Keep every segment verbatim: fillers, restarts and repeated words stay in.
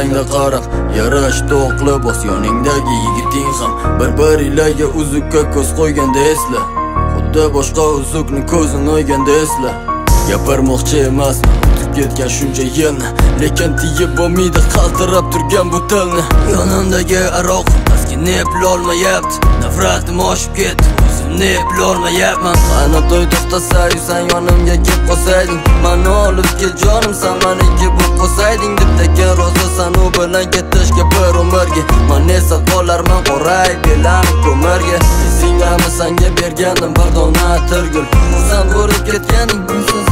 chehrangda qarab yarash to'qli bos yoningdagi yigiting ham bir-biringlarga uzukka ko'z qo'yganda esla, xuddi boshqa uzukni ko'zini o'yganda esla. Gapirmoqchi emasman o'tib ketgan shuncha yilni, lekin tiyib bo'lmaydi qaltirab turgan bu tilni. Yonimdagi aroq maskini eplolmayapti, nafratim oshib ketdi, o'zimni eplolmayapman. Qani to'y to'xtasa-yu sen yonimga kelib qolsayding, mani olib kel jonim, sen meniki bo'lib qolsayding, deb tekin rozisan u bilan ketishga bir umrga. Men esa qolarman qorayib belanib ko'mirga. Esingdami senga bergandim bir dona atirgul, xursand bo'lib ketganing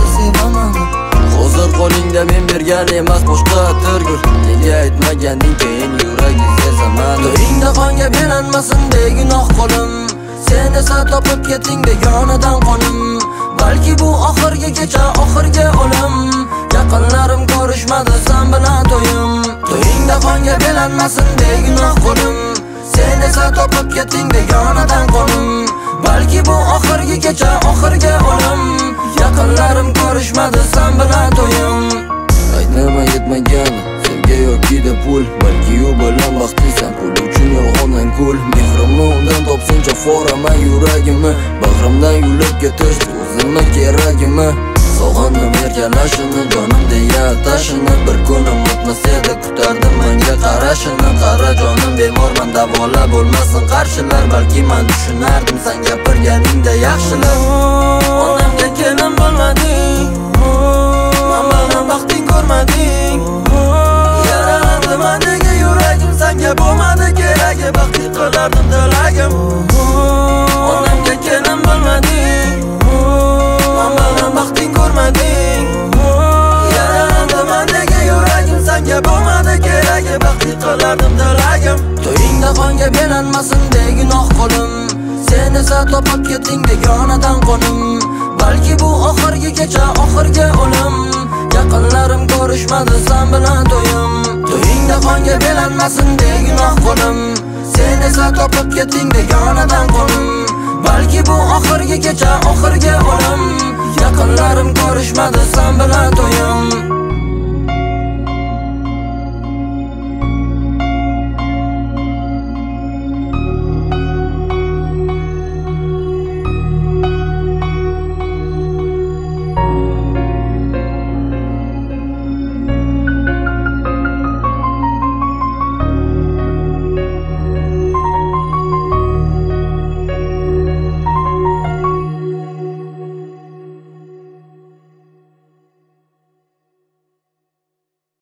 hozir qo'lingda men bergan emas boshqa atirgul. Nega aytmaganing keyin yuraging sezaman. To'yingda qonga belanmasin begunoh qo'lim, sen esa topib keting begonadan qo'nim. Balki bu oxirgi kecha, oxirgi o'lim, yaqinlarim ko'rishmadi sen bilan to'yim. To'yingda qonga belanmasin begunoh qo'lim, sen esa topib keting begonadan qo'nim. Balki bu oxirgi kecha, oxirgi o'lim, yaqinlarim ko'rishmadi sen bilan to'yim. Aytnama yetmagan sevgi yoki-da pul, balki u bilan baxtlisan, pul uchun yolg'ondan kul. Mehrimni undan topsincha foraman yuragimni, bag'rimdan yulib ketish o'zimni keragimi. Sog'indim erkalashini, jonim deya atashini, bir kunim o'tmas edi kutardim menga qarashini. Qara jonim bemorman, davola bo'lmasin qarshilar, balki men tushunardim sen gapirganingda yaxshilar. Onamga kelin bo'lmading, men bilan baxting ko'rmading, yaralandi mendagi yuragim, senga bo'lmadi keragi, baxtli qilardim tilagim. Onamga kelin bo'lmading, men bilan baxting ko'rmading, yaralandi mendagi yuragim, senga bo'lmadi keragi, baxtli qilardim tilagim. To'yingda qonga belanmasin begunoh qo'lim, sen esa topib keting begonadan qo'nim. Balki bu oxirgi kecha, oxirgi o'lim, yaqinlarim ko'rishmadi sen bilan to'yim. To'yingda qonga belanmasin begunoh qo'lim, sen esa topib keting begonadan qo'nim. Balki bu oxirgi kecha, oxirgi o'lim, yaqinlarim ko'rishmadi sen bilan to'yim.